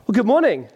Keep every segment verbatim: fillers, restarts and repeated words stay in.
Well, good morning.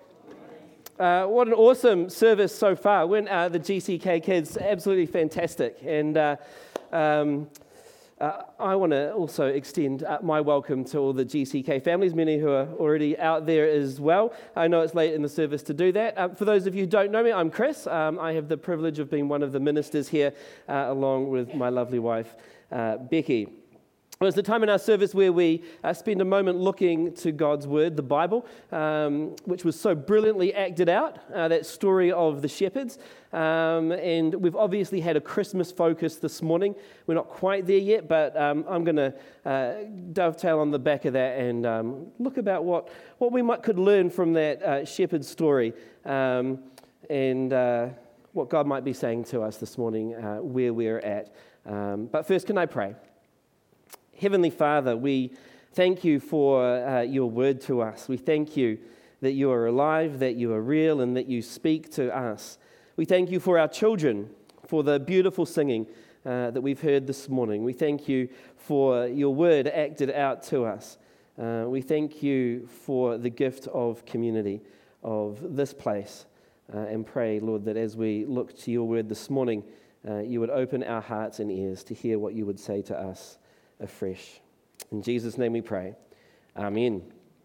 Uh, what an awesome service so far. When uh, the G C K kids, absolutely fantastic. And uh, um, uh, I want to also extend uh, my welcome to all the G C K families, many who are already out there as well. I know it's late in the service to do that. Uh, for those of you who don't know me, I'm Chris. Um, I have the privilege of being one of the ministers here, uh, along with my lovely wife, uh, Becky. It was the time in our service where we uh, spend a moment looking to God's Word, the Bible, um, which was so brilliantly acted out, uh, that story of the shepherds. Um, and we've obviously had a Christmas focus this morning. We're not quite there yet, but um, I'm going to uh, dovetail on the back of that and um, look about what, what we might could learn from that uh, shepherd story um, and uh, what God might be saying to us this morning, uh, where we're at. Um, but first, can I pray? Heavenly Father, we thank you for uh, your word to us. We thank you that you are alive, that you are real, and that you speak to us. We thank you for our children, for the beautiful singing uh, that we've heard this morning. We thank you for your word acted out to us. Uh, we thank you for the gift of community, of this place, uh, and pray, Lord, that as we look to your word this morning, uh, you would open our hearts and ears to hear what you would say to us afresh. In Jesus' name we pray. Amen.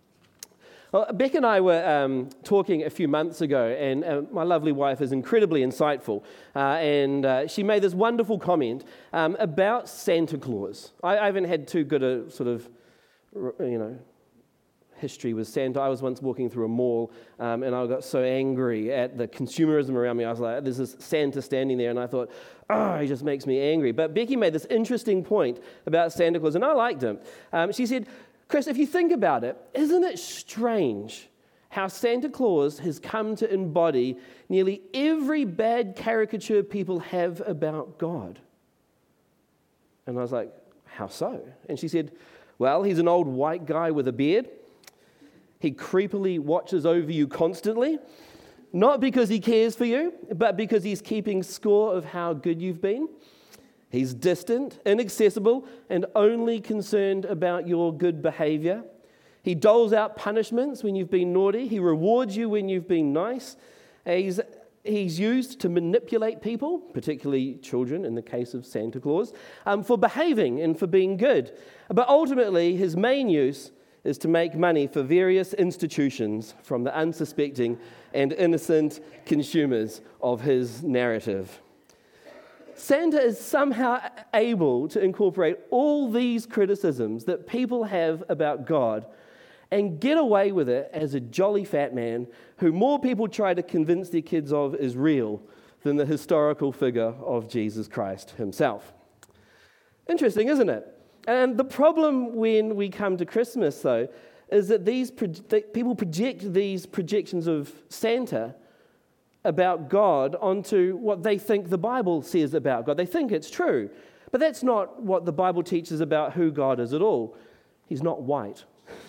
Well, Beck and I were um, talking a few months ago, and uh, my lovely wife is incredibly insightful, uh, and uh, she made this wonderful comment um, about Santa Claus. I, I haven't had too good a sort of, you know, history with Santa. I was once walking through a mall, um, and I got so angry at the consumerism around me. I was like, there's this Santa standing there, and I thought, oh, he just makes me angry. But Becky made this interesting point about Santa Claus, and I liked him. Um, she said, Chris, if you think about it, isn't it strange how Santa Claus has come to embody nearly every bad caricature people have about God? And I was like, how so? And she said, well, he's an old white guy with a beard. He creepily watches over you constantly, not because he cares for you, but because he's keeping score of how good you've been. He's distant, inaccessible, and only concerned about your good behavior. He doles out punishments when you've been naughty. He rewards you when you've been nice. He's, he's used to manipulate people, particularly children in the case of Santa Claus, um, for behaving and for being good. But ultimately, his main use is to make money for various institutions from the unsuspecting and innocent consumers of his narrative. Santa is somehow able to incorporate all these criticisms that people have about God and get away with it as a jolly fat man who more people try to convince their kids of is real than the historical figure of Jesus Christ himself. Interesting, isn't it? And the problem when we come to Christmas, though, is that these pro- that people project these projections of Santa about God onto what they think the Bible says about God. They think it's true, but that's not what the Bible teaches about who God is at all. He's not white,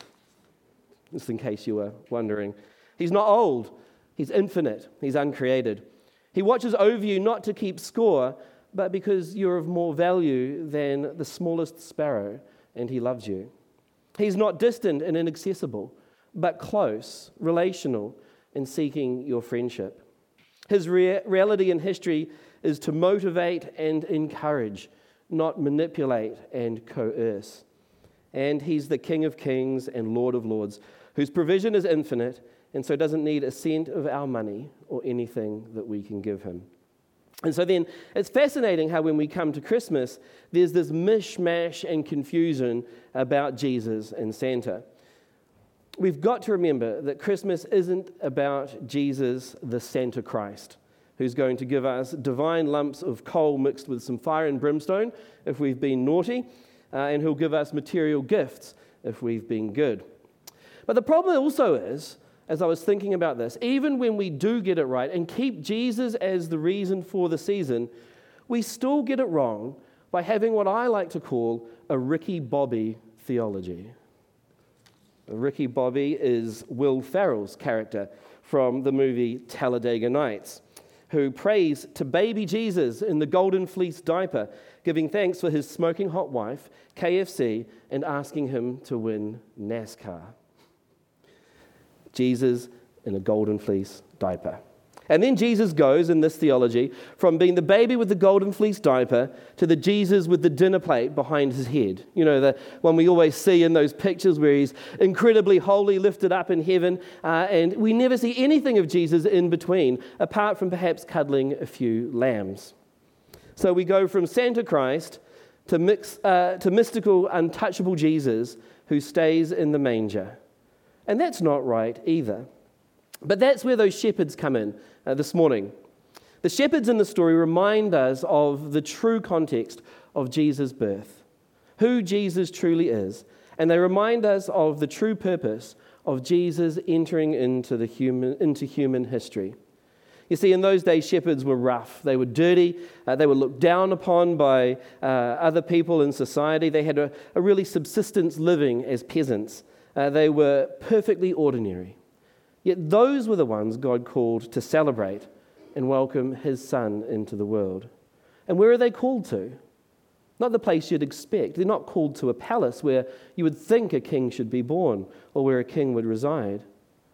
just in case you were wondering. He's not old. He's infinite. He's uncreated. He watches over you not to keep score, but because you're of more value than the smallest sparrow, and he loves you. He's not distant and inaccessible, but close, relational, and seeking your friendship. His rea- reality in history is to motivate and encourage, not manipulate and coerce. And he's the King of Kings and Lord of Lords, whose provision is infinite, and so doesn't need a cent of our money or anything that we can give him. And so then it's fascinating how when we come to Christmas, there's this mishmash and confusion about Jesus and Santa. We've got to remember that Christmas isn't about Jesus, the Santa Christ, who's going to give us divine lumps of coal mixed with some fire and brimstone if we've been naughty, uh, and who'll give us material gifts if we've been good. But the problem also is, as I was thinking about this, even when we do get it right and keep Jesus as the reason for the season, we still get it wrong by having what I like to call a Ricky Bobby theology. Ricky Bobby is Will Ferrell's character from the movie Talladega Nights, who prays to baby Jesus in the golden fleece diaper, giving thanks for his smoking hot wife, K F C, and asking him to win NASCAR. Jesus in a golden fleece diaper. And then Jesus goes, in this theology, from being the baby with the golden fleece diaper to the Jesus with the dinner plate behind his head. You know, the one we always see in those pictures where he's incredibly holy, lifted up in heaven, uh, and we never see anything of Jesus in between, apart from perhaps cuddling a few lambs. So we go from Santa Christ to, mix, uh, to mystical, untouchable Jesus who stays in the manger. And that's not right either. But that's where those shepherds come in uh, this morning. The shepherds in the story remind us of the true context of Jesus' birth, who Jesus truly is, and they remind us of the true purpose of Jesus entering into, the human, into human history. You see, in those days, shepherds were rough. They were dirty. Uh, they were looked down upon by uh, other people in society. They had a, a really subsistence living as peasants. Uh, they were perfectly ordinary. Yet those were the ones God called to celebrate and welcome his son into the world. And where are they called to? Not the place you'd expect. They're not called to a palace where you would think a king should be born or where a king would reside.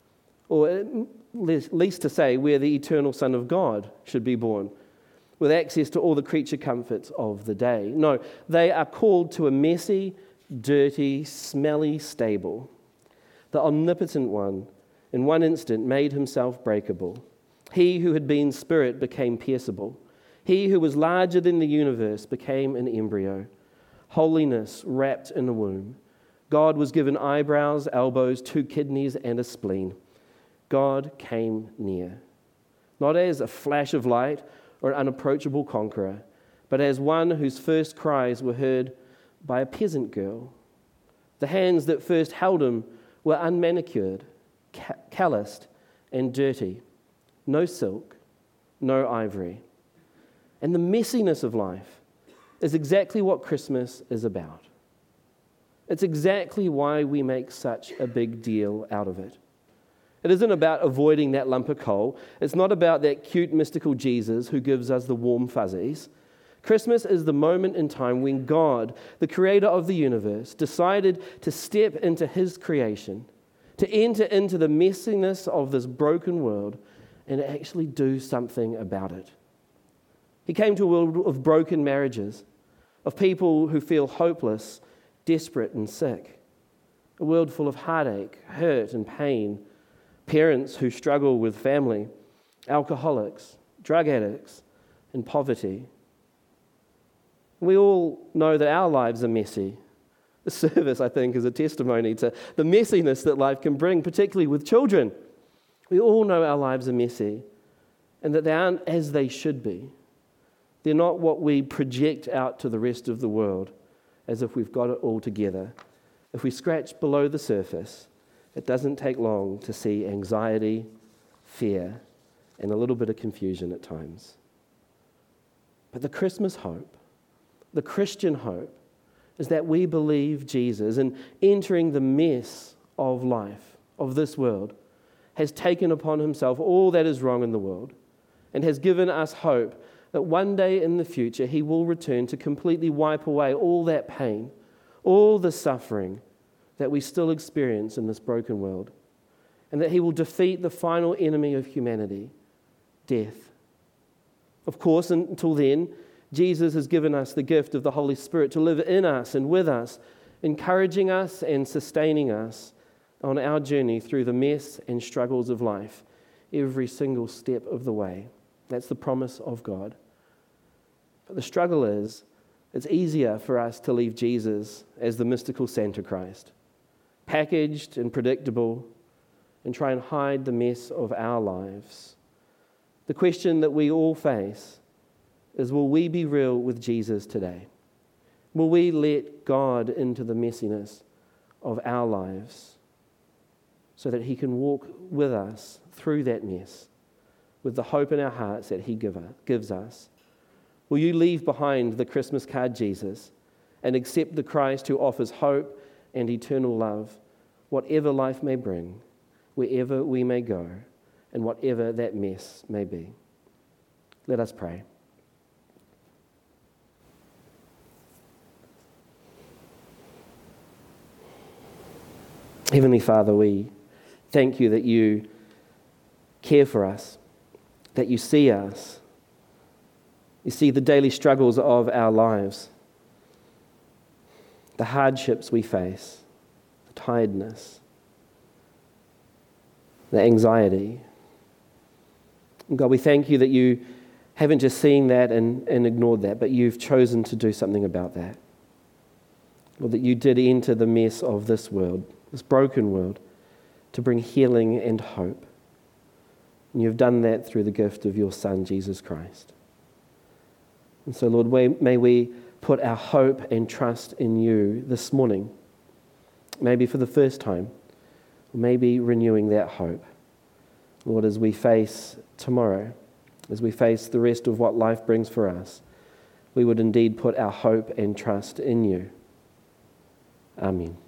Or at least to say where the eternal Son of God should be born, with access to all the creature comforts of the day. No, they are called to a messy, dirty, smelly stable. The omnipotent one, in one instant, made himself breakable. He who had been spirit became pierceable. He who was larger than the universe became an embryo. Holiness wrapped in a womb. God was given eyebrows, elbows, two kidneys, and a spleen. God came near, not as a flash of light or an unapproachable conqueror, but as one whose first cries were heard by a peasant girl. The hands that first held him were unmanicured, calloused and dirty, no silk, no ivory. And the messiness of life is exactly what Christmas is about. It's exactly why we make such a big deal out of it. It isn't about avoiding that lump of coal. It's not about that cute mystical Jesus who gives us the warm fuzzies. Christmas is the moment in time when God, the creator of the universe, decided to step into his creation, to enter into the messiness of this broken world and actually do something about it. He came to a world of broken marriages, of people who feel hopeless, desperate and sick, a world full of heartache, hurt and pain, parents who struggle with family, alcoholics, drug addicts, and poverty. We all know that our lives are messy. The service, I think, is a testimony to the messiness that life can bring, particularly with children. We all know our lives are messy and that they aren't as they should be. They're not what we project out to the rest of the world as if we've got it all together. If we scratch below the surface, it doesn't take long to see anxiety, fear, and a little bit of confusion at times. But the Christmas hope, the Christian hope, is that we believe Jesus, and entering the mess of life, of this world, has taken upon himself all that is wrong in the world and has given us hope that one day in the future he will return to completely wipe away all that pain, all the suffering that we still experience in this broken world, and that he will defeat the final enemy of humanity, death. Of course, until then, Jesus has given us the gift of the Holy Spirit to live in us and with us, encouraging us and sustaining us on our journey through the mess and struggles of life, every single step of the way. That's the promise of God. But the struggle is, it's easier for us to leave Jesus as the mystical Santa Christ, packaged and predictable, and try and hide the mess of our lives. The question that we all face is, will we be real with Jesus today? Will we let God into the messiness of our lives so that he can walk with us through that mess with the hope in our hearts that he give us, gives us? Will you leave behind the Christmas card Jesus and accept the Christ who offers hope and eternal love, whatever life may bring, wherever we may go, and whatever that mess may be? Let us pray. Heavenly Father, we Thank you that you care for us, that you see us. You see the daily struggles of our lives, the hardships we face, the tiredness, the anxiety. And God, we thank you that you haven't just seen that and, and ignored that, but you've chosen to do something about that. Lord, that you did enter the mess of this world, this broken world, to bring healing and hope. And you've done that through the gift of your Son, Jesus Christ. And so, Lord, may we put our hope and trust in you this morning, maybe for the first time, or maybe renewing that hope. Lord, as we face tomorrow, as we face the rest of what life brings for us, we would indeed put our hope and trust in you. Amen.